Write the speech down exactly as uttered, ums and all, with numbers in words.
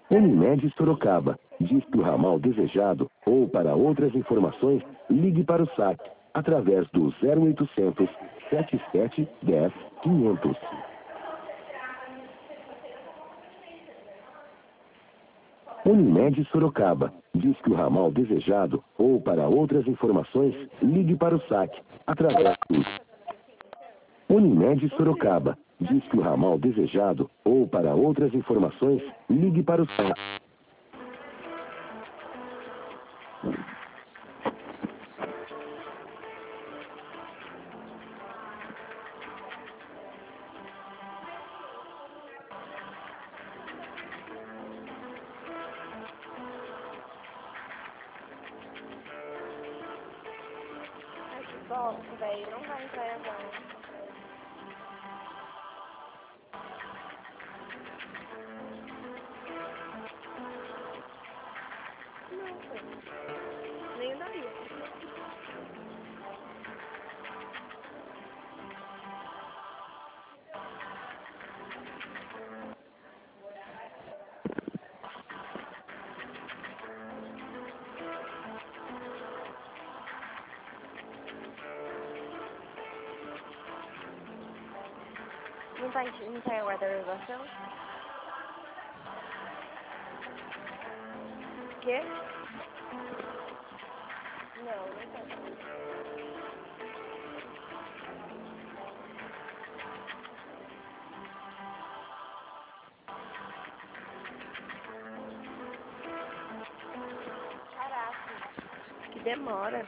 Unimed Sorocaba. Diz que o ramal desejado ou para outras informações, ligue para o saque através do zero oitocentos, setenta e sete, dez, quinhentos. Unimed Sorocaba. Diz que o ramal desejado ou para outras informações, ligue para o saque através do Unimed Sorocaba. Diz que o ramal desejado ou para outras informações, ligue para o saque. Nossa, velho, não vai entrar agora. Não, velho. Nem daria. Não tá, em- não tá aguardando a gravação? Quê? Não, não tá. Caraca, que demora.